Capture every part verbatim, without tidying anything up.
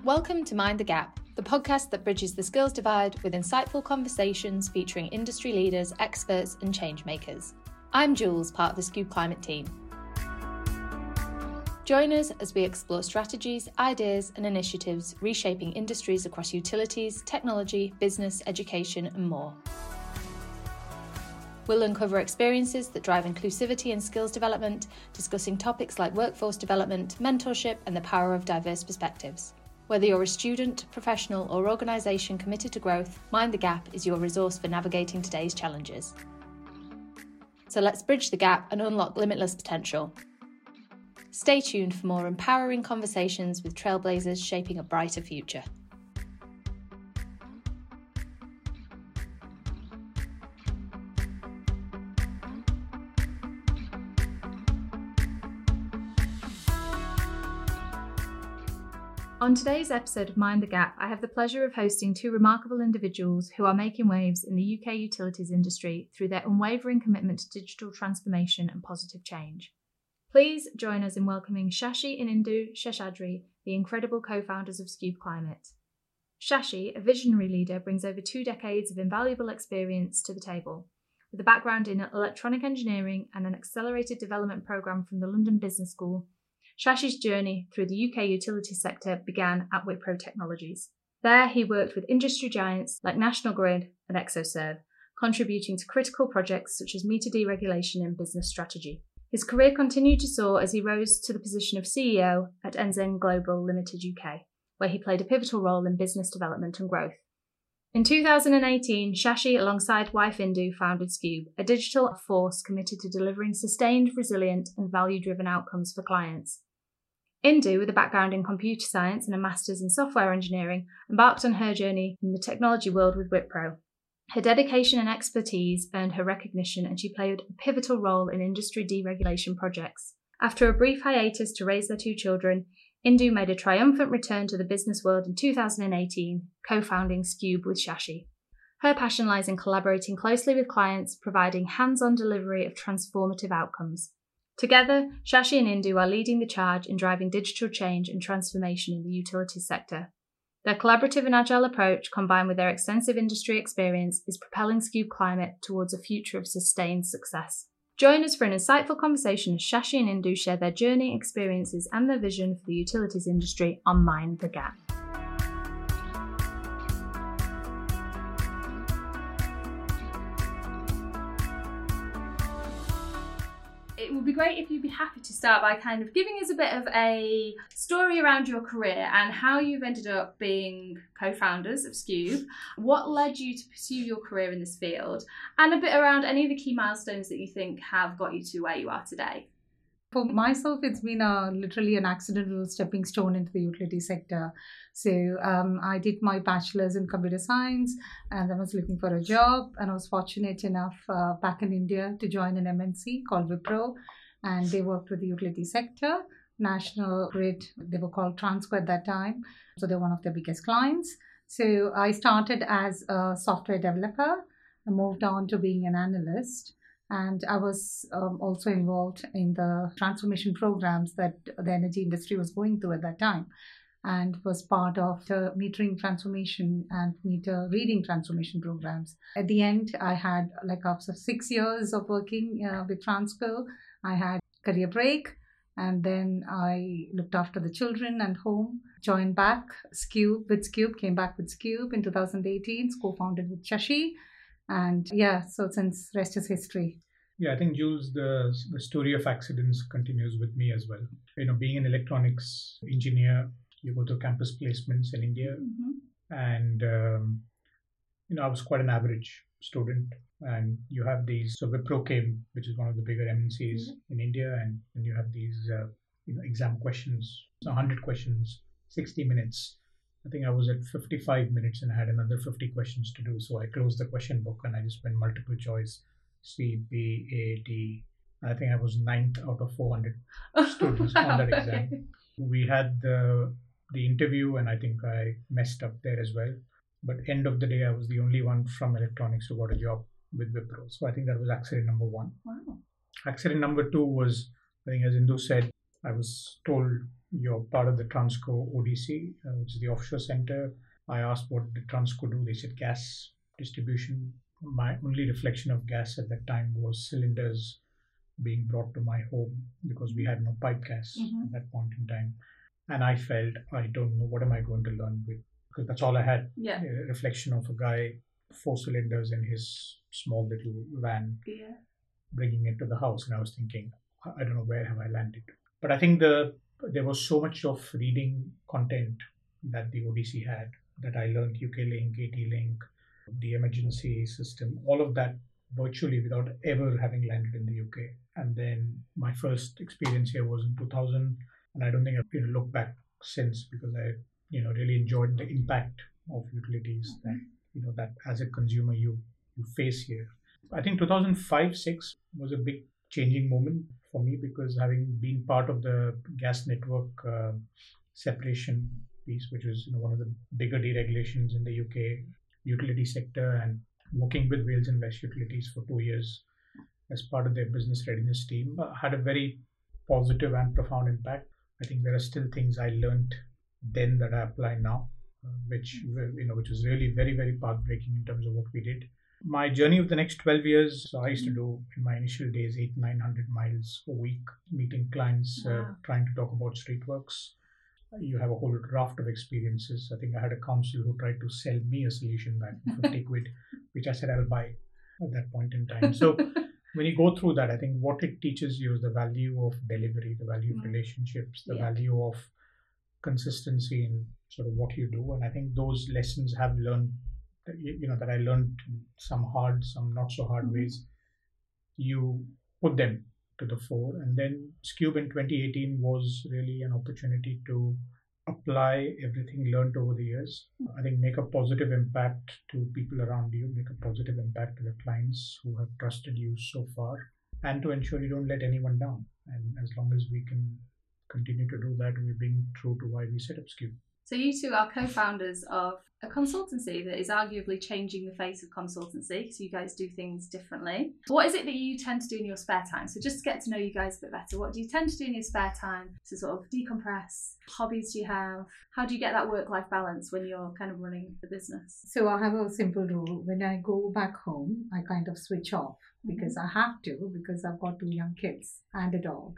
Welcome to Mind the Gap, the podcast that bridges the skills divide with insightful conversations featuring industry leaders, experts and change makers. I'm Jules, part of the Skube Climate team. Join us as we explore strategies, ideas and initiatives reshaping industries across utilities, technology, business, education and more. We'll uncover experiences that drive inclusivity and skills development, discussing topics like workforce development, mentorship and the power of diverse perspectives. Whether you're a student, professional or organisation committed to growth, Mind the Gap is your resource for navigating today's challenges. So let's bridge the gap and unlock limitless potential. Stay tuned for more empowering conversations with trailblazers shaping a brighter future. On today's episode of Mind the Gap, I have the pleasure of hosting two remarkable individuals who are making waves in the U K utilities industry through their unwavering commitment to digital transformation and positive change. Please join us in welcoming Shashi and Indu Seshadri, the incredible co-founders of Skube Climate. Shashi, a visionary leader, brings over two decades of invaluable experience to the table. With a background in electronic engineering and an accelerated development programme from the London Business School, Shashi's journey through the U K utility sector began at Wipro Technologies. There he worked with industry giants like National Grid and ExoServe, contributing to critical projects such as meter deregulation and business strategy. His career continued to soar as he rose to the position of C E O at Enzen Global Limited U K, where he played a pivotal role in business development and growth. In two thousand eighteen, Shashi, alongside wife Indu, founded Skube, a digital force committed to delivering sustained, resilient and value-driven outcomes for clients. Indu, with a background in computer science and a master's in software engineering, embarked on her journey in the technology world with Wipro. Her dedication and expertise earned her recognition and she played a pivotal role in industry deregulation projects. After a brief hiatus to raise their two children, Indu made a triumphant return to the business world in two thousand eighteen, co-founding Skube with Shashi. Her passion lies in collaborating closely with clients, providing hands-on delivery of transformative outcomes. Together, Shashi and Indu are leading the charge in driving digital change and transformation in the utilities sector. Their collaborative and agile approach, combined with their extensive industry experience, is propelling Skube Climate towards a future of sustained success. Join us for an insightful conversation as Shashi and Indu share their journey, experiences and their vision for the utilities industry on Mind the Gap. It would be great if you'd be happy to start by kind of giving us a bit of a story around your career and how you've ended up being co-founders of Skube, what led you to pursue your career in this field, and a bit around any of the key milestones that you think have got you to where you are today. For myself, it's been a, literally an accidental stepping stone into the utility sector. So um, I did my bachelor's in computer science and I was looking for a job, and I was fortunate enough uh, back in India to join an M N C called Wipro, and they worked with the utility sector. National Grid, they were called Transco at that time. So they're one of their biggest clients. So I started as a software developer. I moved on to being an analyst. And I was um, also involved in the transformation programs that the energy industry was going through at that time, and was part of the metering transformation and meter reading transformation programs. At the end, I had, like after six years of working uh, with Transco, I had a career break, and then I looked after the children and home, joined back Skube with Skube, came back with Skube in two thousand eighteen, co-founded with Shashi. And yeah, so since rest is history. Yeah, I think, Jules, the, the story of accidents continues with me as well. You know, being an electronics engineer, you go to campus placements in India. Mm-hmm. And, um, you know, I was quite an average student. And you have these, so Wipro came, which is one of the bigger M N Cs mm-hmm. in India. And then you have these, uh, you know, exam questions, so one hundred questions, sixty minutes. I think I was at fifty-five minutes and I had another fifty questions to do. So I closed the question book and I just went multiple choice, C, B, A, D. I think I was ninth out of four hundred students on that exam. We had the the interview and I think I messed up there as well. But end of the day, I was the only one from electronics who got a job with Wipro. So I think that was accident number one. Wow. Accident number two was, I think as Indu said, I was told you're part of the Transco O D C, uh, which is the offshore center. I asked what did Transco do. They said gas distribution. My only reflection of gas at that time was cylinders being brought to my home because we had no pipe gas Mhm. at that point in time. And I felt, I don't know, what am I going to learn with? Because that's all I had. Yeah. A reflection of a guy, four cylinders in his small little van, Yeah. bringing it to the house. And I was thinking, I I don't know, where have I landed? But I think the there was so much of reading content that the O D C had that I learned U K Link, A T Link, the emergency system, all of that virtually without ever having landed in the U K. And then my first experience here was in two thousand, and I don't think I've you know, looked back since because I you know really enjoyed the impact of utilities that you know that as a consumer you you face here. I think two thousand five six was a big changing moment for me because having been part of the gas network uh, separation piece, which was you know, one of the bigger deregulations in the U K utility sector, and working with Wales and West Utilities for two years as part of their business readiness team, uh, had a very positive and profound impact. I think there are still things I learned then that I apply now, uh, which you know, which was really very, very path-breaking in terms of what we did. My journey of the next twelve years, so I used to do in my initial days eight, nine hundred miles a week, meeting clients, uh, Wow. trying to talk about street works. You have a whole raft of experiences. I think I had a counsel who tried to sell me a solution back for fifty quid, which I said I'll buy at that point in time. So when you go through that, I think what it teaches you is the value of delivery, the value of Mm. relationships, the Yeah. value of consistency in sort of what you do. And I think those lessons have learned, that, you you know, that I learned some hard, some not so hard Mhm. ways. You put them to the fore. And then Scube in twenty eighteen was really an opportunity to apply everything learned over the years. I think make a positive impact to people around you, make a positive impact to the clients who have trusted you so far, and to ensure you don't let anyone down. And as long as we can continue to do that, we're being true to why we set up Scube. So you two are co-founders of a consultancy that is arguably changing the face of consultancy. So you guys do things differently. What is it that you tend to do in your spare time? So just to get to know you guys a bit better, what do you tend to do in your spare time to sort of decompress? Hobbies do you have? How do you get that work-life balance when you're kind of running the business? So I have a simple rule. When I go back home, I kind of switch off because I have to, because I've got two young kids and a dog.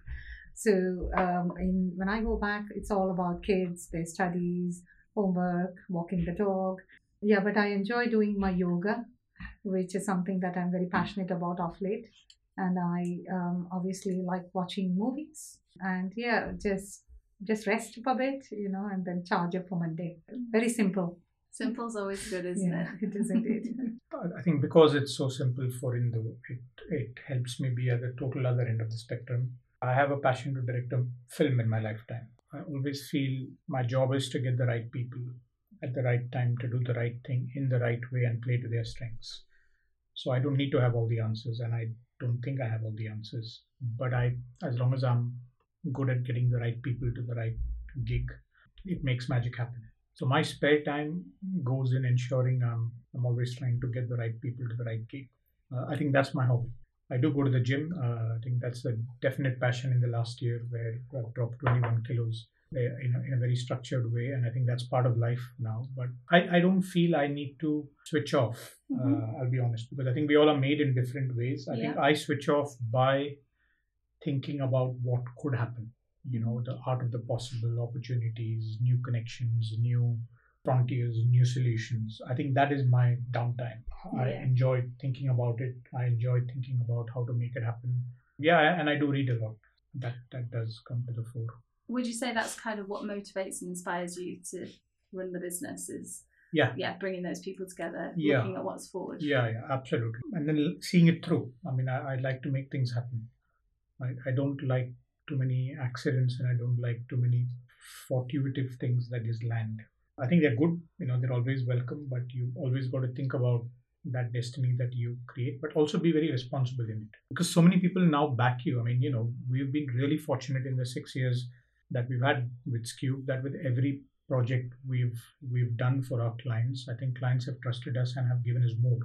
So um, in, when I go back, it's all about kids, their studies, homework, walking the dog. Yeah, but I enjoy doing my yoga, which is something that I'm very passionate about of late. And I um, obviously like watching movies. And yeah, just just rest for a bit, you know, and then charge up for Monday. Very simple. Simple's always good, isn't Yeah, it? it is indeed. I think because it's so simple for Indo, it, it helps me be at the total other end of the spectrum. I have a passion to direct a film in my lifetime. I always feel my job is to get the right people at the right time to do the right thing in the right way and play to their strengths. So I don't need to have all the answers, and I don't think I have all the answers. But I, as long as I'm good at getting the right people to the right gig, it makes magic happen. So my spare time goes in ensuring I'm, I'm always trying to get the right people to the right gig. Uh, I think that's my hobby. I do go to the gym. Uh, I think that's a definite passion in the last year where I've dropped twenty-one kilos in a, in a very structured way. And I think that's part of life now. But I, I don't feel I need to switch off, Mhm. uh, I'll be honest, because I think we all are made in different ways. I think Yeah. I switch off by thinking about what could happen, you know, the art of the possible, opportunities, new connections, new frontiers, new solutions. I think that is my downtime. I Yeah. enjoy thinking about it. I enjoy thinking about how to make it happen. Yeah, and I do read a lot. That that does come to the fore. Would you say that's kind of what motivates and inspires you to run the business? Is Yeah. yeah, bringing those people together, Yeah. looking at what's forward. Yeah, yeah, absolutely. And then l- seeing it through. I mean, I, I like to make things happen. I, I don't like too many accidents, and I don't like too many fortuitous things that just land. I think they're good, you know, they're always welcome, but you always got to think about that destiny that you create, but also be very responsible in it. Because so many people now back you. I mean, you know, we've been really fortunate in the six years that we've had with Scube, that with every project we've we've done for our clients, I think clients have trusted us and have given us more.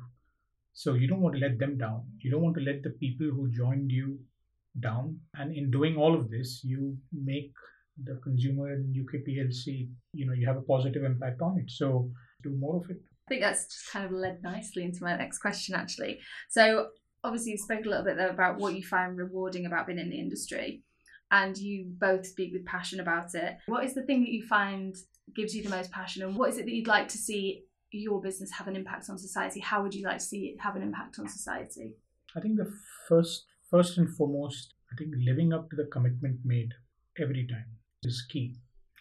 So you don't want to let them down. You don't want to let the people who joined you down. And in doing all of this, you make the consumer in U K P L C, you know, you have a positive impact on it. So do more of it. I think that's just kind of led nicely into my next question, actually. So obviously you spoke a little bit there about what you find rewarding about being in the industry, and you both speak with passion about it. What is the thing that you find gives you the most passion, and what is it that you'd like to see your business have an impact on society? How would you like to see it have an impact on society? I think the first, first and foremost, I think living up to the commitment made every time is key.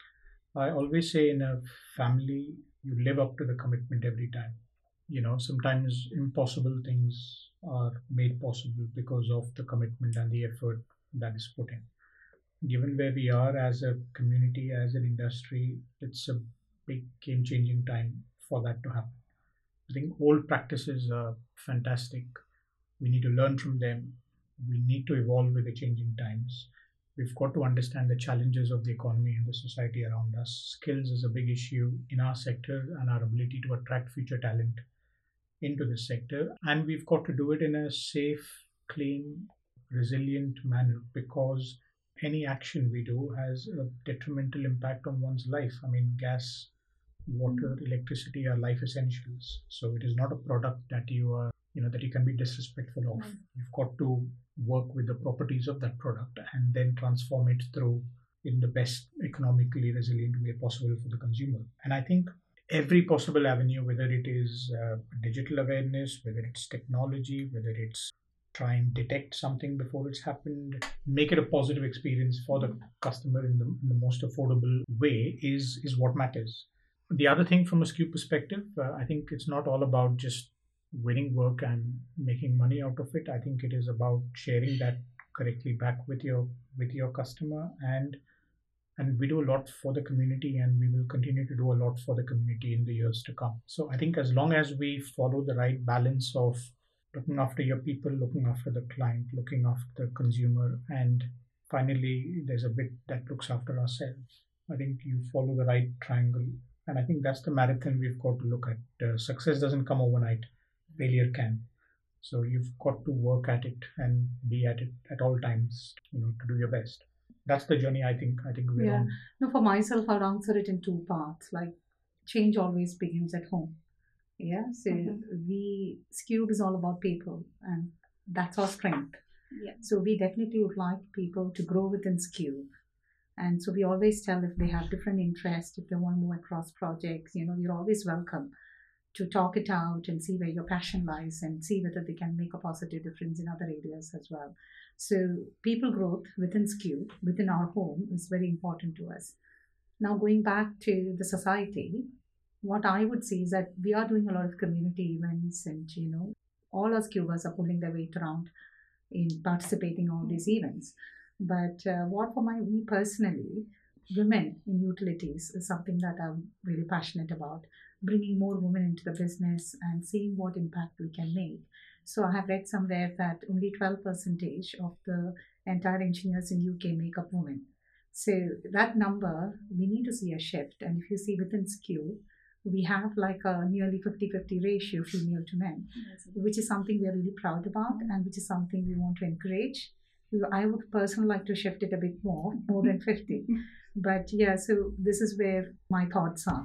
I always say in a family, you live up to the commitment every time. You know, sometimes impossible things are made possible because of the commitment and the effort that is put in. Given where we are as a community, as an industry, it's a big game changing time for that to happen. I think old practices are fantastic. We need to learn from them. We need to evolve with the changing times. We've got to understand the challenges of the economy and the society around us. Skills is a big issue in our sector, and our ability to attract future talent into this sector. And we've got to do it in a safe, clean, resilient manner, because any action we do has a detrimental impact on one's life. I mean, gas, water, electricity are life essentials. So it is not a product that you are, you know, that you can be disrespectful of. Mm. You've got to work with the properties of that product and then transform it through in the best economically resilient way possible for the consumer. And I think every possible avenue, whether it is uh, digital awareness, whether it's technology, whether it's try and detect something before it's happened, make it a positive experience for the customer in the, in the most affordable way is, is what matters. The other thing from a S K U perspective, uh, I think it's not all about just winning work and making money out of it. I think it is about sharing that correctly back with your with your customer, and and we do a lot for the community, and we will continue to do a lot for the community in the years to come. So I think as long as we follow the right balance of looking after your people, looking after the client, looking after the consumer, and finally there's a bit that looks after ourselves, I think you follow the right triangle. And I think that's the marathon we've got to look at. Uh, success doesn't come overnight. Failure can. So you've got to work at it and be at it at all times, you know, to do your best. That's the journey I think I think we're Yeah. on. No, for myself, I'd answer it in two parts. Like, change always begins at home. Yeah. So Mhm. we S K U is all about people, and that's our strength. Yeah. So we definitely would like people to grow within S K U. And so we always tell if they have different interests, if they want to move across projects, you know, you're always welcome to talk it out and see where your passion lies and see whether they can make a positive difference in other areas as well. So people growth within S K U, within our home, is very important to us. Now, going back to the society, what I would say is that we are doing a lot of community events, and, you know, all our S K Uers are pulling their weight around in participating in all these events. But uh, what for my me personally, women in utilities is something that I'm really passionate about, bringing more women into the business and seeing what impact we can make. So I have read somewhere that only twelve percent of the entire engineers in U K make up women. So that number, we need to see a shift. And if you see within S K U, we have like a nearly fifty-fifty ratio female to men, which is something we are really proud about, and which is something we want to encourage. I would personally like to shift it a bit more, more than fifty. But yeah, so this is where my thoughts are.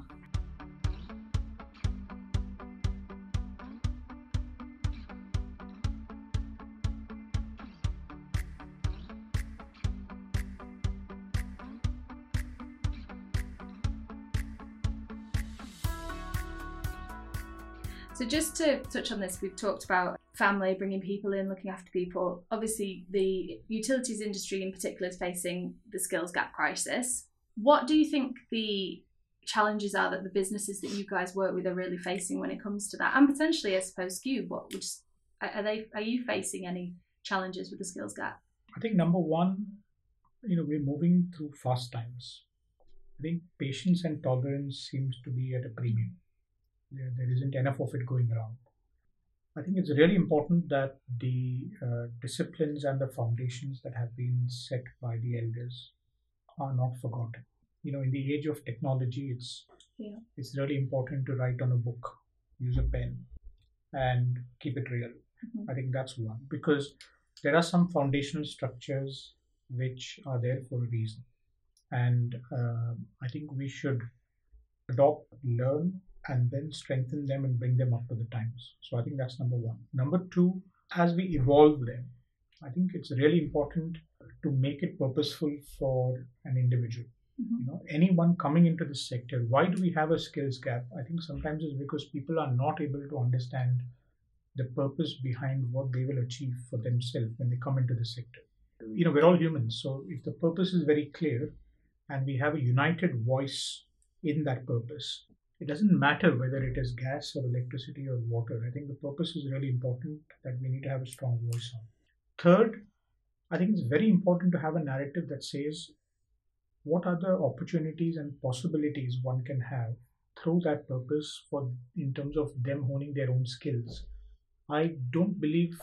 So just to touch on this, we've talked about family, bringing people in, looking after people. Obviously, the utilities industry in particular is facing the skills gap crisis. What do you think the challenges are that the businesses that you guys work with are really facing when it comes to that? And potentially, I suppose, S K U, what would are they? Are you facing any challenges with the skills gap? I think number one, you know, we're moving through fast times. I think patience and tolerance seems to be at a premium. There, there isn't enough of it going around. I think it's really important that the uh, disciplines and the foundations that have been set by the elders are not forgotten. You know, in the age of technology, it's Yeah. it's really important to write on a book, use a pen, and keep it real. Mhm. I think that's one, because there are some foundational structures which are there for a reason. And uh, I think we should adopt, learn, and then strengthen them and bring them up to the times. So I think that's number one. Number two, as we evolve them, I think it's really important to make it purposeful for an individual. Mm-hmm. You know, anyone coming into this sector, why do we have a skills gap? I think sometimes it's because people are not able to understand the purpose behind what they will achieve for themselves when they come into the sector. You know, we're all humans, so if the purpose is very clear and we have a united voice in that purpose, it doesn't matter whether it is gas or electricity or water. I think the purpose is really important that we need to have a strong voice on. Third, I think it's very important to have a narrative that says what are the opportunities and possibilities one can have through that purpose for in terms of them honing their own skills. I don't believe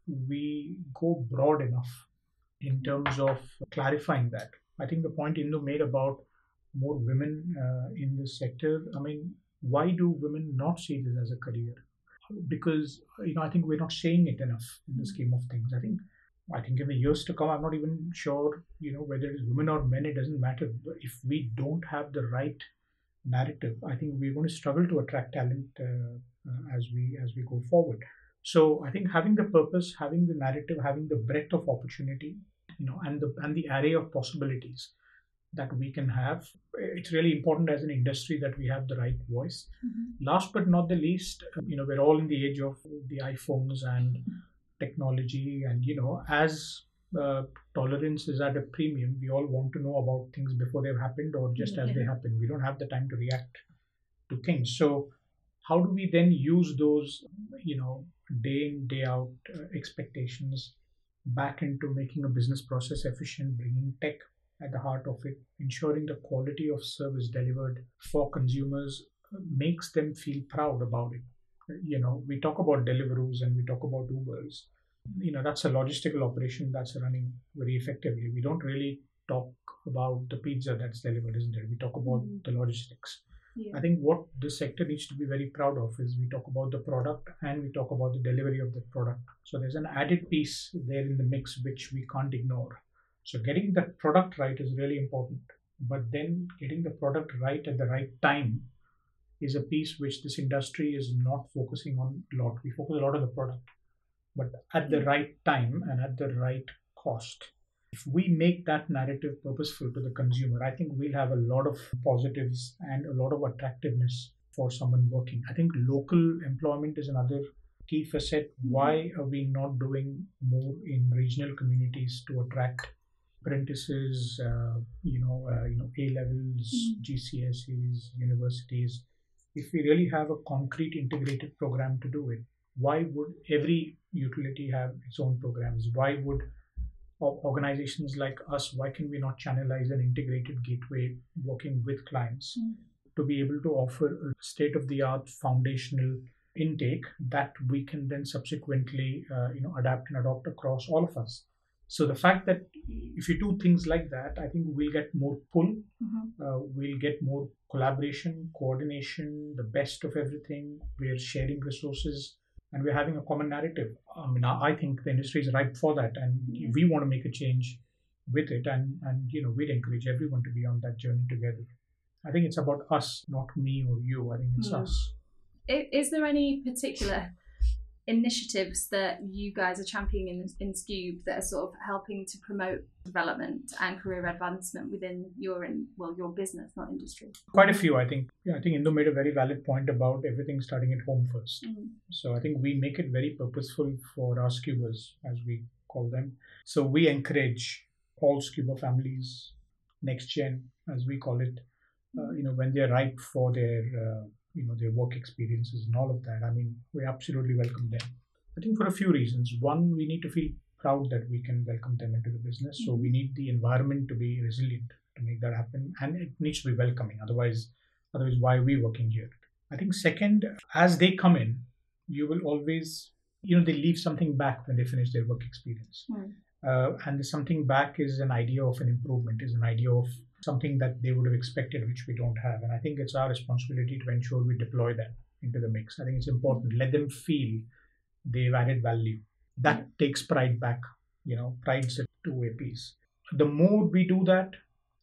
we go broad enough in terms of clarifying that. I think the point Indu made about more women uh, in this sector, I mean, why do women not see this as a career? Because, you know, I think we're not saying it enough in the scheme of things. I think I think in the years to come, I'm not even sure, you know, whether it's women or men, it doesn't matter. But if we don't have the right narrative, I think we're going to struggle to attract talent uh, uh, as we as we go forward. So I think having the purpose, having the narrative, having the breadth of opportunity, you know, and the and the array of possibilities that we can have, it's really important as an industry that we have the right voice. Mm-hmm. Last but not the least, you know, we're all in the age of the iPhones and technology, and you know, as uh, tolerance is at a premium, we all want to know about things before they've happened or just yeah. as they happen. We don't have the time to react to things. So how do we then use those, you know, day in, day out uh, expectations back into making a business process efficient, bringing tech at the heart of it, ensuring the quality of service delivered for consumers makes them feel proud about it. You know, we talk about Deliveroo's and we talk about Ubers. You know, that's a logistical operation that's running very effectively. We don't really talk about the pizza that's delivered, isn't it? We talk about mm-hmm. the logistics. Yeah. I think what this sector needs to be very proud of is we talk about the product and we talk about the delivery of the product. So there's an added piece there in the mix which we can't ignore. So getting the product right is really important, but then getting the product right at the right time is a piece which this industry is not focusing on a lot. We focus a lot on the product, but at the right time and at the right cost. If we make that narrative purposeful to the consumer, I think we'll have a lot of positives and a lot of attractiveness for someone working. I think local employment is another key facet. Why are we not doing more in regional communities to attract apprentices, uh, you know, uh, you know, A levels, mm-hmm. G C S Es, universities? If we really have a concrete integrated program to do it, why would every utility have its own programs? Why would organizations like us, why can we not channelize an integrated gateway working with clients mm. to be able to offer a state-of-the-art foundational intake that we can then subsequently uh, you know, adapt and adopt across all of us? So the fact that if you do things like that, I think we'll get more pull, mm-hmm. uh, we'll get more collaboration, coordination, the best of everything. We're sharing resources and we're having a common narrative. I mean, I think the industry is ripe for that, and we want to make a change with it. And, and you know, we'd encourage everyone to be on that journey together. I think it's about us, not me or you. I think it's mm. us. Is there any particular initiatives that you guys are championing in, in Skube that are sort of helping to promote development and career advancement within your in, well your business, not industry? Quite a few, I think. Yeah, I think Indu made a very valid point about everything starting at home first. Mm. So I think we make it very purposeful for our Skubers, as we call them. So we encourage all Skuber families, next gen, as we call it, uh, you know, when they're ripe for their uh, you know, their work experiences and all of that. I mean, we absolutely welcome them. I think for a few reasons. One, we need to feel proud that we can welcome them into the business. So we need the environment to be resilient to make that happen. And it needs to be welcoming. Otherwise, otherwise, why are we working here? I think second, as they come in, you will always, you know, they leave something back when they finish their work experience. Mm. Uh, and the something back is an idea of an improvement, is an idea of something that they would have expected, which we don't have. And I think it's our responsibility to ensure we deploy that into the mix. I think it's important. Let them feel they've added value. That takes pride back. You know, pride's a two-way piece. The more we do that,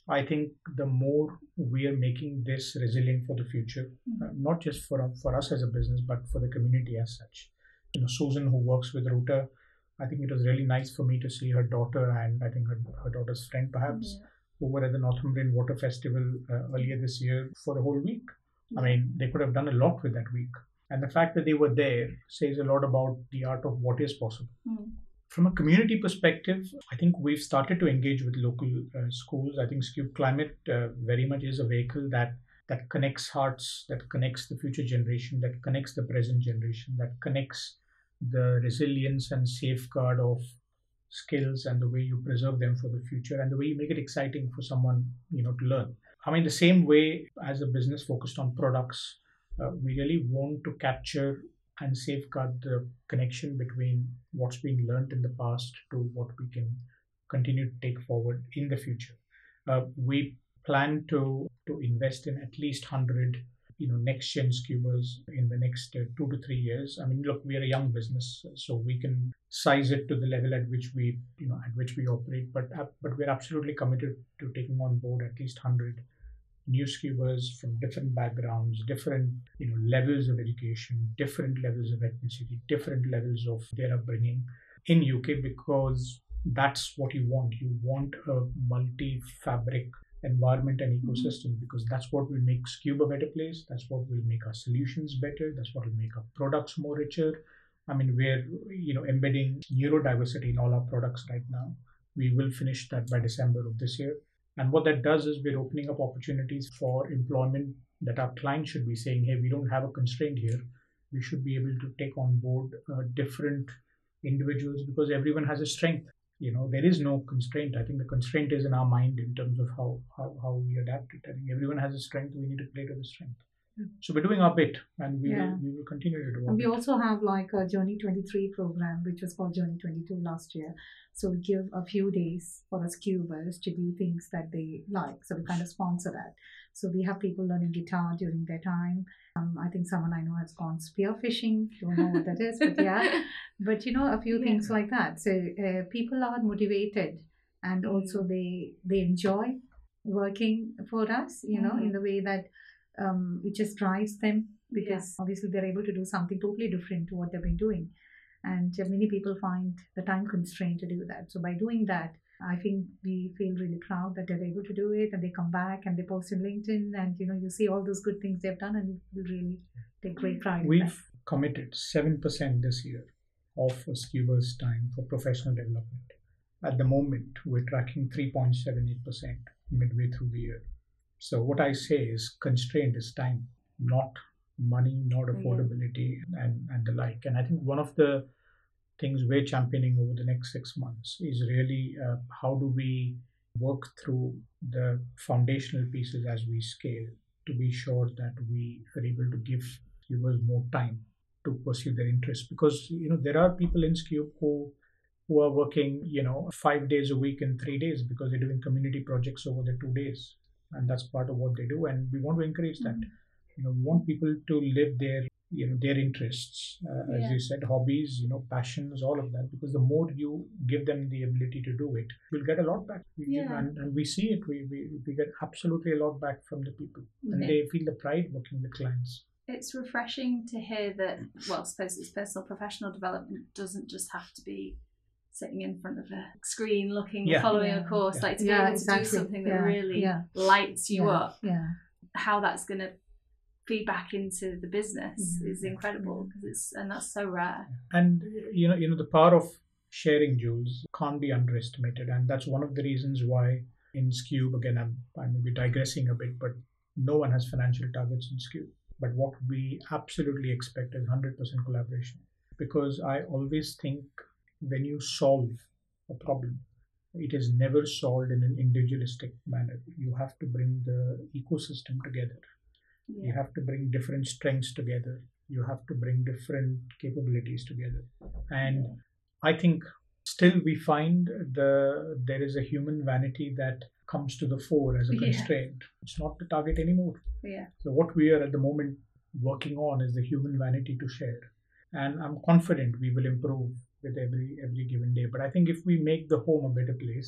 I think the more we are making this resilient for the future, Mm-hmm. uh, not just for for us as a business, but for the community as such. You know, Susan, who works with Rota, I think it was really nice for me to see her daughter and I think her, her daughter's friend perhaps Yeah. who were at the Northumbrian Water Festival uh, earlier this year for the whole week. I mean, they could have done a lot with that week. And the fact that they were there says a lot about the art of what is possible. Mm. From a community perspective, I think we've started to engage with local uh, schools. I think Skewb Climate uh, very much is a vehicle that that connects hearts, that connects the future generation, that connects the present generation, that connects the resilience and safeguard of skills and the way you preserve them for the future and the way you make it exciting for someone, you know, to learn. I mean, the same way as a business focused on products, uh, we really want to capture and safeguard the connection between what's been learned in the past to what we can continue to take forward in the future. Uh, we plan to to invest in at least one hundred you know next gen Skewbers in the next uh, two to three years. I mean, look, we are a young business, so we can size it to the level at which we you know at which we operate. But uh, but we're absolutely committed to taking on board at least one hundred new Skewbers from different backgrounds, different you know levels of education, different levels of ethnicity, different levels of their upbringing in U K, because that's what you want. You want a multi-fabric environment and ecosystem, because that's what will make Skewb a better place. That's what will make our solutions better. That's what will make our products more richer. I mean, we're you know embedding neurodiversity in all our products right now. We will finish that by December of this year. And what that does is we're opening up opportunities for employment that our clients should be saying, hey, we don't have a constraint here. We should be able to take on board uh, different individuals because everyone has a strength. You know, there is no constraint. I think the constraint is in our mind in terms of how, how, how we adapt it. I think everyone has a strength. We need to play to the strength. So we're doing our bit, and we Yeah. will we will continue to do our And we bit. also have like a Journey twenty-three program, which was called Journey twenty-two last year. So we give a few days for us Skewbers to do things that they like. So we kind of sponsor that. So we have people learning guitar during their time. Um, I think someone I know has gone spearfishing. Don't know what that is, but yeah. But you know, a few Yeah. things like that. So uh, people are motivated, and also they they enjoy working for us. You know, in the way that um, it just drives them, because obviously they're able to do something totally different to what they've been doing. And uh, many people find the time constraint to do that. So by doing that, I think we feel really proud that they're able to do it, and they come back and they post in LinkedIn, and you know you see all those good things they've done, and we really take great pride in that. We've committed seven percent this year of a Skewber's time for professional development. At the moment, we're tracking three point seven eight percent midway through the year. So what I say is constraint is time, not money, not affordability, and, and the like. And I think one of the things we're championing over the next six months is really uh, how do we work through the foundational pieces as we scale to be sure that we are able to give Skewbers more time to pursue their interests. Because you know there are people in Skewb who who are working you know five days a week in three days because they're doing community projects over the two days. And that's part of what they do, and we want to encourage that. Mm-hmm. You know, we want people to live their, you know, their interests, uh, yeah. as you said, hobbies, you know, passions, all of that. Because the more you give them the ability to do it, we'll get a lot back. We yeah. give, and, and we see it. We, we we get absolutely a lot back from the people, and yeah. they feel the pride working with clients. It's refreshing to hear that. Well, I suppose it's personal, professional development doesn't just have to be sitting in front of a screen looking yeah. following yeah. a course yeah. like to be yeah, able exactly. to do something that yeah. really yeah. lights you yeah. up yeah how that's going to feed back into the business yeah. is incredible, because it's and that's so rare. And you know you know the power of sharing, Jules, can't be underestimated, and that's one of the reasons why in Skewb, again I'm, I may be digressing a bit, but no one has financial targets in Skewb. But what we absolutely expect is one hundred percent collaboration, because I always think when you solve a problem, it is never solved in an individualistic manner. You have to bring the ecosystem together. Yeah. You have to bring different strengths together. You have to bring different capabilities together. And yeah. I think still we find the there is a human vanity that comes to the fore as a constraint. Yeah. It's not the target anymore. Yeah. So what we are at the moment working on is the human vanity to share. And I'm confident we will improve with every every given day. But I think if we make the home a better place,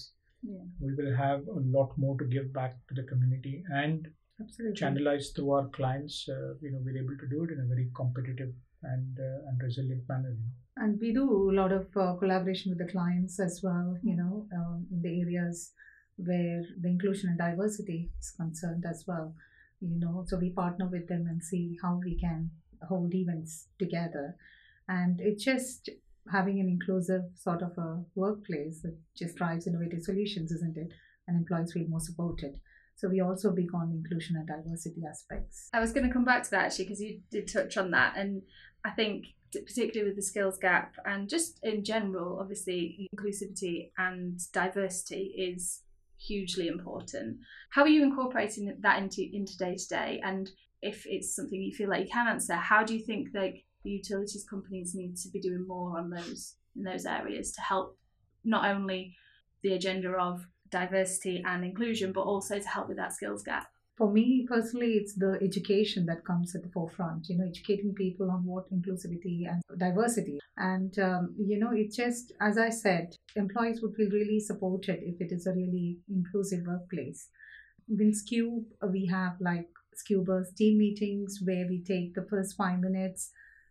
Yeah. we will have a lot more to give back to the community and Absolutely. channelize through our clients. Uh, you know, we're able to do it in a very competitive and uh, and resilient manner. And we do a lot of uh, collaboration with the clients as well, you know, um, in the areas where the inclusion and diversity is concerned as well. You know, so we partner with them and see how we can hold events together. And it's just having an inclusive sort of a workplace that just drives innovative solutions, isn't it? And employees feel more supported. So we also big on inclusion and diversity aspects. I was going to come back to that actually because you did touch on that, and I think particularly with the skills gap and just in general, obviously inclusivity and diversity is hugely important. How are you incorporating that into into day to day? And if it's something you feel like you can answer, how do you think like the utilities companies need to be doing more on those in those areas to help not only the agenda of diversity and inclusion, but also to help with that skills gap? For me personally, it's the education that comes at the forefront, you know, educating people on what inclusivity and diversity. And, um, you know, it just, as I said, employees would feel really supported if it is a really inclusive workplace. In Scube, we have like Scubers team meetings where we take the first five minutes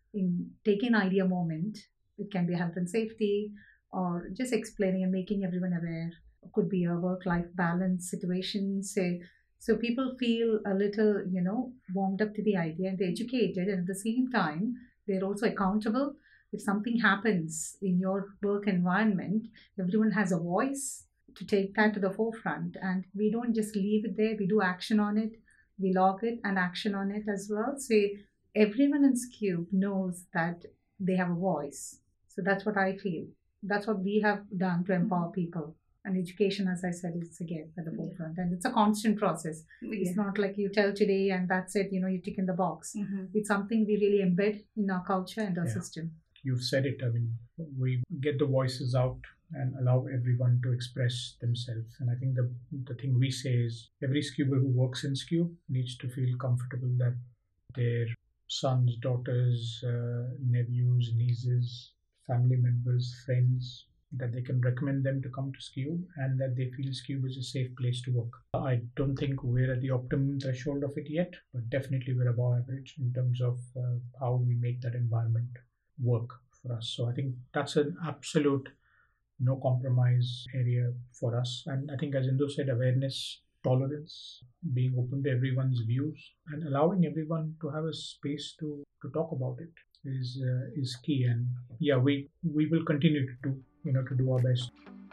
in take an idea moment. It can be health and safety or just explaining and making everyone aware. It could be a work-life balance situation. So, so people feel a little, you know, warmed up to the idea and they're educated, and at the same time, they're also accountable. If something happens in your work environment, everyone has a voice to take that to the forefront, and we don't just leave it there. We do action on it, we log it and action on it as well. So everyone in Scube knows that they have a voice. So that's what I feel. That's what we have done to empower people. And education, as I said, is again at the forefront. And it's a constant process. Yeah. It's not like you tell today and that's it, you know, you tick in the box. Mm-hmm. It's something we really embed in our culture and our yeah. system. You've said it. I mean, we get the voices out and allow everyone to express themselves. And I think the the thing we say is every Scuber who works in Scube needs to feel comfortable that their sons, daughters, uh, nephews, nieces, family members, friends, that they can recommend them to come to Scube and that they feel Scube is a safe place to work. I don't think we're at the optimum threshold of it yet, but definitely we're above average in terms of uh, how we make that environment work for us. So I think that's an absolute no compromise area for us. And I think, as Indu said, awareness, tolerance, being open to everyone's views and allowing everyone to have a space to, to talk about it is uh, is key. And yeah, we we will continue to do you know to do our best.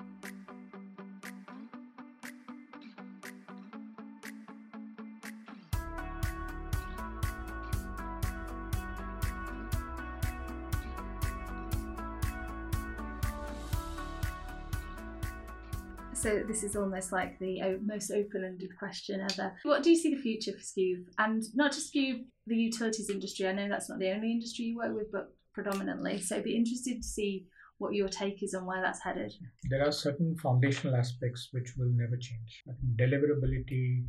So this is almost like the most open-ended question ever. What do you see the future for Scube? And not just Scube, the utilities industry. I know that's not the only industry you work with, but predominantly. So I'd be interested to see what your take is on where that's headed. There are certain foundational aspects which will never change. I think deliverability,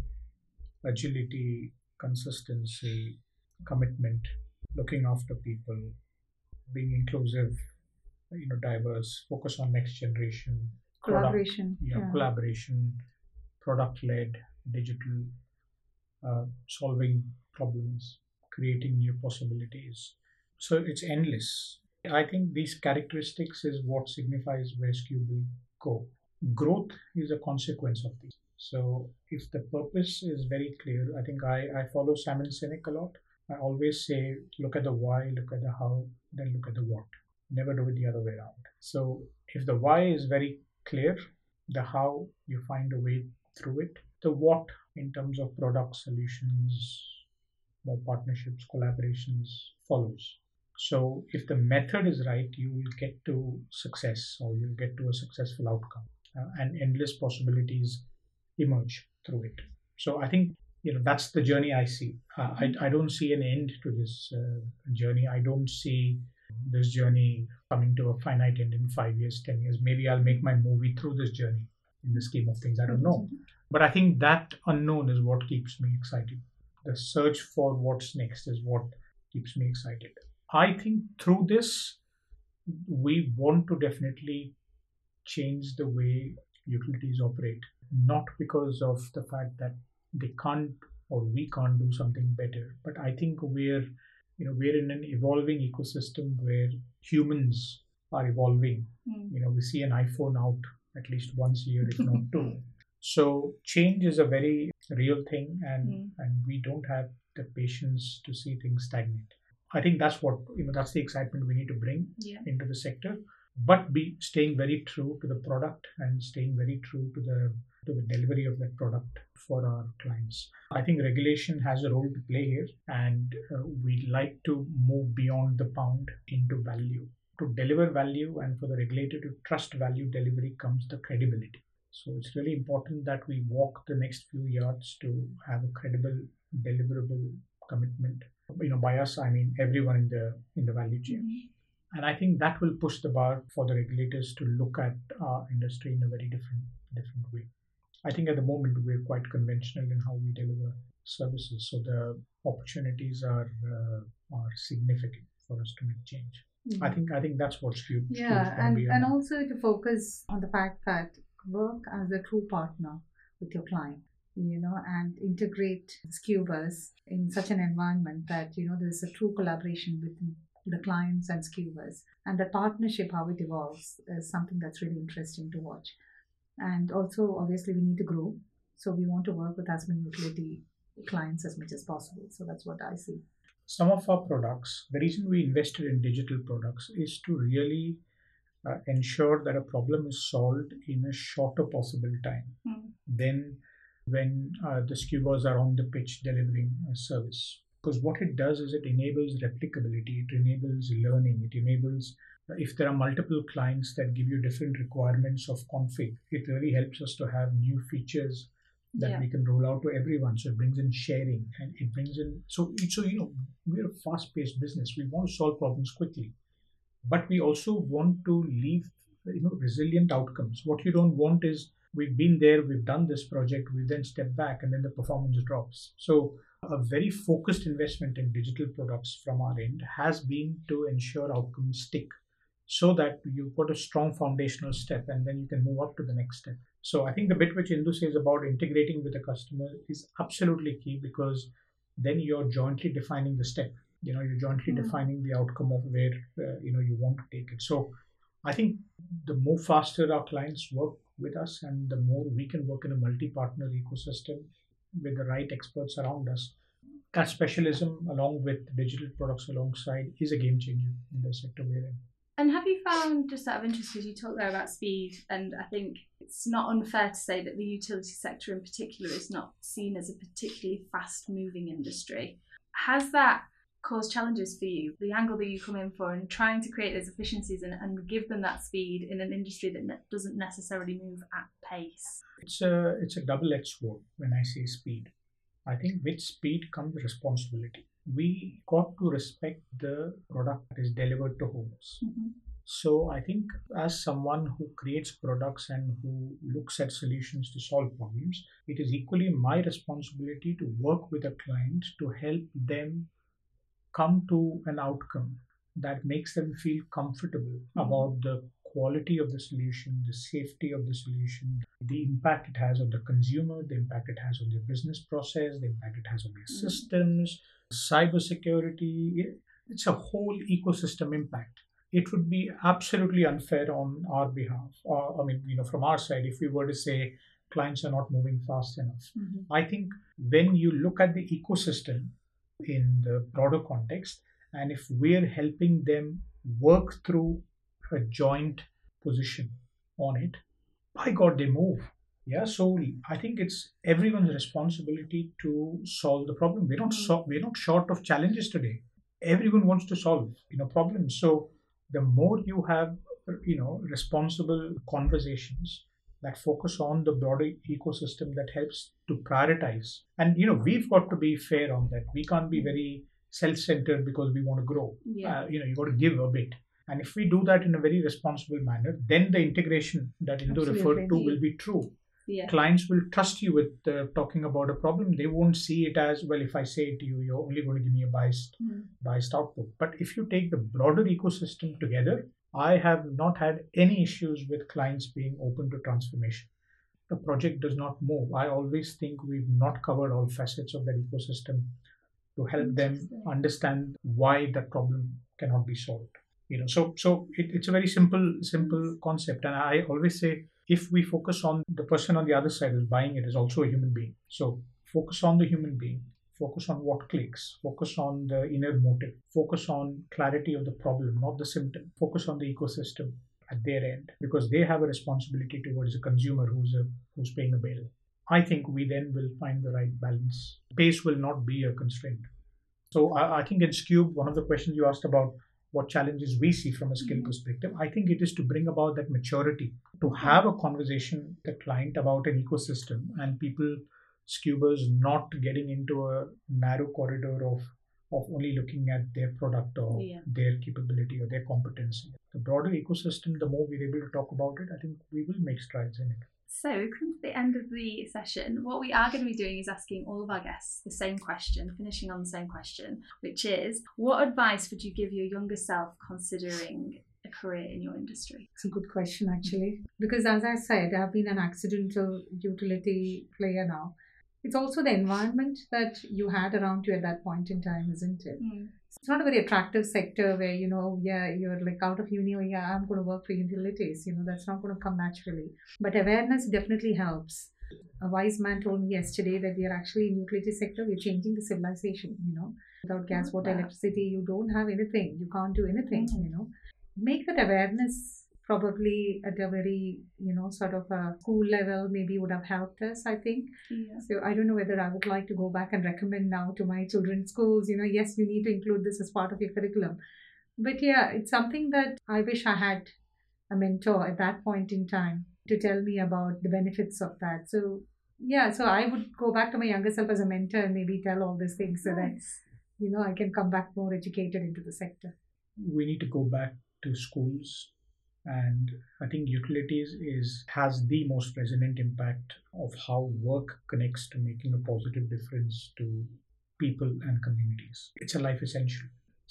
agility, consistency, commitment, looking after people, being inclusive, you know, diverse, focus on next generation. Collaboration. Product, yeah, yeah, collaboration, product-led, digital, uh, solving problems, creating new possibilities. So it's endless. I think these characteristics is what signifies where Scube will go. Growth is a consequence of these. So if the purpose is very clear, I think I, I follow Simon Sinek a lot. I always say, look at the why, look at the how, then look at the what. Never do it the other way around. So if the why is very clear, the how you find a way through it, the what in terms of product solutions, more partnerships, collaborations follows. So if the method is right, you will get to success or you'll get to a successful outcome uh, and endless possibilities emerge through it. So I think, you know, that's the journey I see. Uh, I, I don't see an end to this uh, journey. I don't see this journey coming to a finite end in five years, ten years. Maybe I'll make my movie through this journey in the scheme of things. I don't know. But I think that unknown is what keeps me excited. The search for what's next is what keeps me excited. I think through this, we want to definitely change the way utilities operate, not because of the fact that they can't or we can't do something better, but I think we're you know we're in an evolving ecosystem where humans are evolving. Mm. You know, we see an iPhone out at least once a year, if not two. So change is a very real thing, and Mm. and we don't have the patience to see things stagnate. I think that's what you know. That's the excitement we need to bring Yeah. into the sector, but be staying very true to the product and staying very true to the to the delivery of that product for our clients. I think regulation has a role to play here, and uh, we'd like to move beyond the pound into value. To deliver value and for the regulator to trust value delivery comes the credibility. So it's really important that we walk the next few yards to have a credible, deliverable commitment. You know, by us, I mean everyone in the in the value chain. Mm-hmm. And I think that will push the bar for the regulators to look at our industry in a very different different way. I think at the moment we're quite conventional in how we deliver services, so the opportunities are uh, are significant for us to make change. Mhm. I think I think that's what's huge. Yeah, and, and also to focus on the fact that work as a true partner with your client, you know, and integrate Skewbers in such an environment that, you know, there's a true collaboration between the clients and Skewbers. And the partnership, how it evolves, is something that's really interesting to watch. And also, obviously, we need to grow. So we want to work with as many utility clients as much as possible. So that's what I see. Some of our products, the reason we invested in digital products is to really uh, ensure that a problem is solved in a shorter possible time Mm. than when uh, the Skewbers are on the pitch delivering a service. Because what it does is it enables replicability, it enables learning, it enables, uh, if there are multiple clients that give you different requirements of config, it really helps us to have new features that Yeah. we can roll out to everyone. So it brings in sharing and it brings in, so, so you know, we're a fast paced business. We want to solve problems quickly, but we also want to leave, you know, resilient outcomes. What you don't want is we've been there, we've done this project, we then step back and then the performance drops. So a very focused investment in digital products from our end has been to ensure outcomes stick, so that you've got a strong foundational step and then you can move up to the next step. So I think the bit which Indu says about integrating with the customer is absolutely key, because then you're jointly defining the step. You know, you're jointly Mm. defining the outcome of where uh, you know you want to take it. So I think the more faster our clients work with us, and the more we can work in a multi-partner ecosystem with the right experts around us, that specialism along with digital products alongside is a game changer in the sector we're in. And have you found, just out of interest, because you talked there about speed, and I think it's not unfair to say that the utility sector in particular is not seen as a particularly fast-moving industry. Has that caused challenges for you, the angle that you come in for, and trying to create those efficiencies and, and give them that speed in an industry that ne- doesn't necessarily move at pace? It's a it's a double-edged sword when I say speed. I think with speed comes responsibility. We got to respect the product that is delivered to homes. Mm-hmm. So I think as someone who creates products and who looks at solutions to solve problems, it is equally my responsibility to work with a client to help them come to an outcome that makes them feel comfortable about the quality of the solution, the safety of the solution, the impact it has on the consumer, the impact it has on their business process, the impact it has on their Mm. systems, cybersecurity. It's a whole ecosystem impact. It would be absolutely unfair on our behalf, or I mean, you know, from our side, if we were to say clients are not moving fast enough. Mm-hmm. I think when you look at the ecosystem in the broader context, and if we're helping them work through a joint position on it, by God, they move. Yeah, so I think it's everyone's responsibility to solve the problem. We're not Mm. so, we're not short of challenges today. Everyone wants to solve, you know, problems. So the more you have, you know, responsible conversations that focus on the broader ecosystem, that helps to prioritize. And you know, we've got to be fair on that. We can't be very self-centered because we want to grow. Yeah. Uh, you know, you got to give a bit. And if we do that in a very responsible manner, then the integration that Indu referred to will be true. Yeah. Clients will trust you with uh, talking about a problem. They won't see it as, well, if I say it to you, you're only going to give me a biased, Mm. biased output. But if you take the broader ecosystem together, I have not had any issues with clients being open to transformation. a project does not move. I always think we've not covered all facets of that ecosystem to help them understand why that problem cannot be solved. You know, so so it, it's a very simple simple concept, and I always say if we focus on the person on the other side who's buying it is also a human being. So focus on the human being, focus on what clicks, focus on the inner motive, focus on clarity of the problem, not the symptom. Focus on the ecosystem at their end because they have a responsibility towards a consumer who's a who's paying a bill. I think we then will find the right balance. Pace will not be a constraint. So I, I think in Skube, one of the questions you asked about what challenges we see from a skill mm-hmm. perspective, I think it is to bring about that maturity, to have a conversation with the client about an ecosystem and people, Skubers, not getting into a narrow corridor of, of only looking at their product or yeah. their capability or their competency. The broader ecosystem, the more we're able to talk about it, I think we will make strides in it. So we've come to the end of the session. What we are going to be doing is asking all of our guests the same question, finishing on the same question, which is, what advice would you give your younger self considering a career in your industry? It's a good question, actually, because as I said, I've been an accidental utility player now. It's also the environment that you had around you at that point in time, isn't it? Mm. It's not a very attractive sector where, you know, yeah, you're like out of uni or yeah, I'm going to work for utilities. You know, that's not going to come naturally. But awareness definitely helps. A wise man told me yesterday that we are actually in the utility sector, we're changing the civilization, you know. Without gas, water, electricity, you don't have anything. You can't do anything, mm. you know. Make that awareness probably at a very, you know, sort of a school level maybe would have helped us, I think. Yeah. So I don't know whether I would like to go back and recommend now to my children's schools, you know, yes, you need to include this as part of your curriculum. But yeah, it's something that I wish I had a mentor at that point in time to tell me about the benefits of that. So yeah, so I would go back to my younger self as a mentor and maybe tell all these things so nice. that, you know, I can come back more educated into the sector. We need to go back to schools. And I think utilities is has the most resonant impact of how work connects to making a positive difference to people and communities. It's a life essential.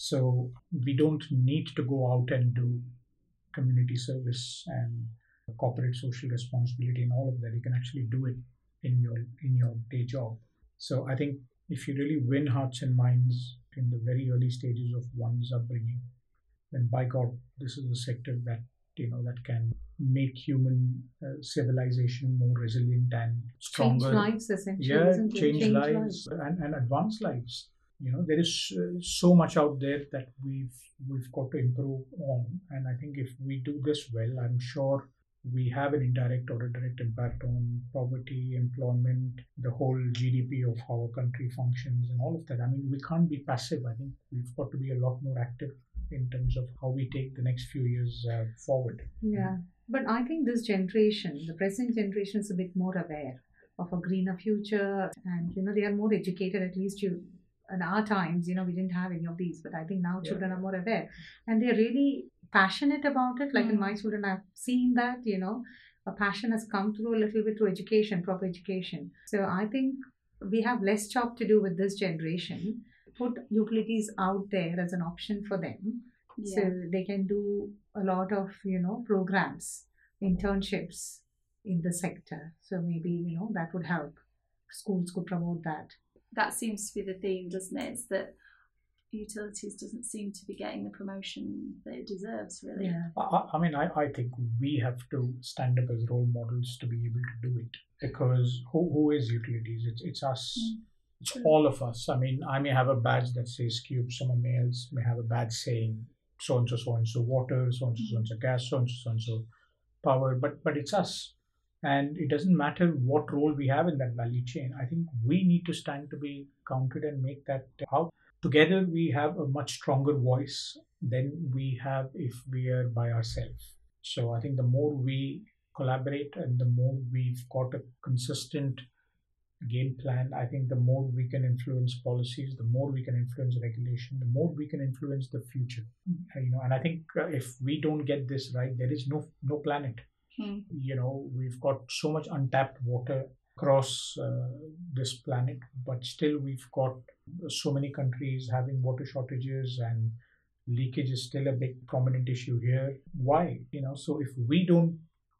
So we don't need to go out and do community service and corporate social responsibility and all of that. You can actually do it in your in your day job. So I think if you really win hearts and minds in the very early stages of one's upbringing, then by God, this is a sector that you know, that can make human uh, civilization more resilient and stronger. Change lives, essentially. Yeah, isn't it? change, change lives, lives. And, and advance lives. You know, there is uh, so much out there that we've we've got to improve on. And I think if we do this well, I'm sure we have an indirect or a direct impact on poverty, employment, the whole G D P of how a country functions and all of that. I mean, we can't be passive. I think we've got to be a lot more active in terms of how we take the next few years uh, forward. Yeah, but I think this generation, the present generation, is a bit more aware of a greener future, and you know they are more educated. At least you, in our times, you know, we didn't have any of these, but I think now yeah. children are more aware, and they're really passionate about it. Like mm. in my children, I've seen that, you know, a passion has come through a little bit through education, proper education. So I think we have less job to do with this generation. Put utilities out there as an option for them, yeah. so they can do a lot of, you know, programs, internships in the sector. So maybe, you know, that would help. Schools could promote that. That seems to be the theme, doesn't it? It's that utilities doesn't seem to be getting the promotion that it deserves, really. Yeah. I, I mean, I, I think we have to stand up as role models to be able to do it, because who who is utilities? It's it's us. Mm. It's all of us. I mean, I may have a badge that says Skube. Someone else may have a badge saying so and so, so and so water, so and so, so and so gas, so and so, so and so power. But but it's us, and it doesn't matter what role we have in that value chain. I think we need to stand to be counted and make that out. Together, we have a much stronger voice than we have if we are by ourselves. So I think the more we collaborate and the more we've got a consistent game plan, I think the more we can influence policies, the more we can influence regulation, the more we can influence the future. Mm-hmm. You know, and I think uh, if we don't get this right, there is no no planet. Mm-hmm. You know, we've got so much untapped water across uh, this planet, but still we've got so many countries having water shortages, and leakage is still a big prominent issue here. Why? You know, so if we don't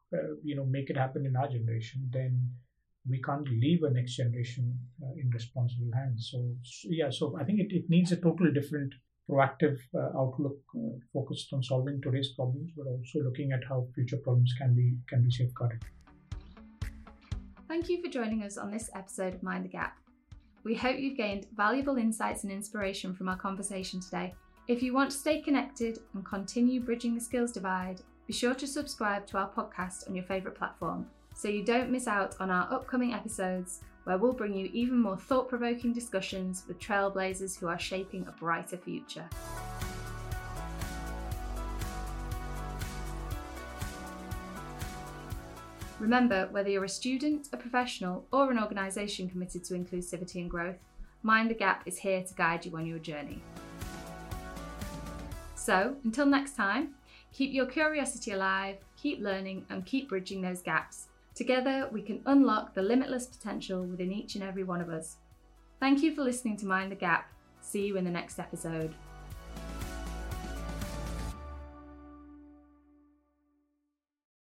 uh, you know, make it happen in our generation, then we can't leave a next generation uh, in responsible hands. So, so yeah, so I think it, it needs a totally different proactive uh, outlook uh, focused on solving today's problems, but also looking at how future problems can be can be safeguarded. Thank you for joining us on this episode of Mind the Gap. We hope you've gained valuable insights and inspiration from our conversation today. If you want to stay connected and continue bridging the skills divide, be sure to subscribe to our podcast on your favourite platform so you don't miss out on our upcoming episodes, where we'll bring you even more thought-provoking discussions with trailblazers who are shaping a brighter future. Remember, whether you're a student, a professional, or an organisation committed to inclusivity and growth, Mind the Gap is here to guide you on your journey. So, until next time, keep your curiosity alive, keep learning, and keep bridging those gaps. Together, we can unlock the limitless potential within each and every one of us. Thank you for listening to Mind the Gap. See you in the next episode.